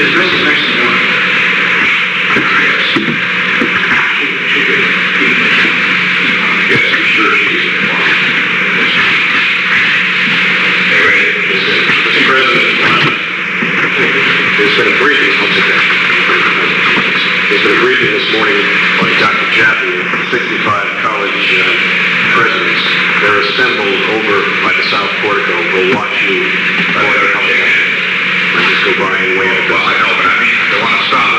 Chrissy's next to one. Yes, I'm sure she's involved. Mr. President, there's been a briefing, this morning by Dr. Jaffe, 65 college presidents. They're assembled over by the South Portico. We'll watch you. Just go by and wave. Well, I know, but I mean, they want to stop